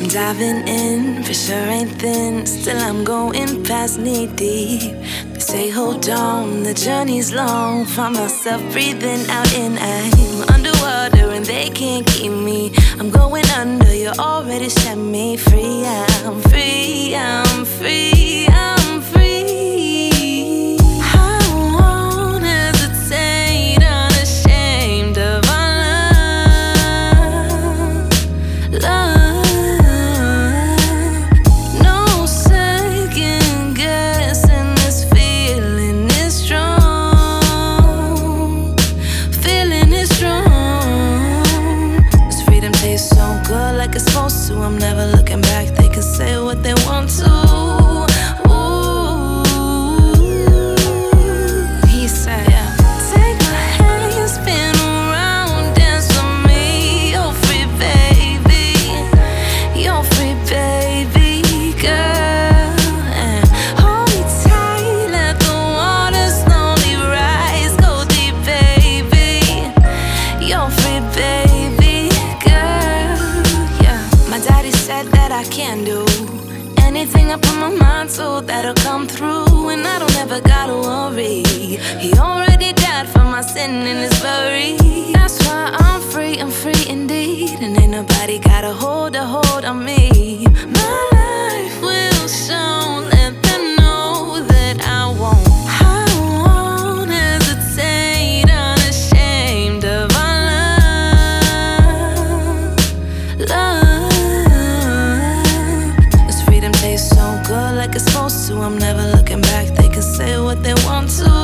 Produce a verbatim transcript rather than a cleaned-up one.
Diving in, for sure ain't thin. Still I'm going past knee deep. They say hold on, the journey's long. Find myself breathing out in I'm underwater and they can't keep me. I'm going under, you already set me free. I'm free, I'm free, I'm free. I won't hesitate, unashamed of our love, love. Like it's supposed to, I'm never looking back. They can say what they want to. Ooh, he said, yeah. Take my hand, spin around, dance with me. You're free, baby. You're free, baby girl. And hold me tight, let the water slowly rise. Go deep, baby. You're free, baby. Daddy said that I can do anything I put my mind to, that'll come through. And I don't ever gotta worry. He already died for my sin in his buried. That's why I'm free, I'm free indeed. And ain't nobody got a hold, a hold on me. My life will show, let them know that I won't. I won't hesitate, unashamed of our love, love. Like it's supposed to, I'm never looking back. They can say what they want to.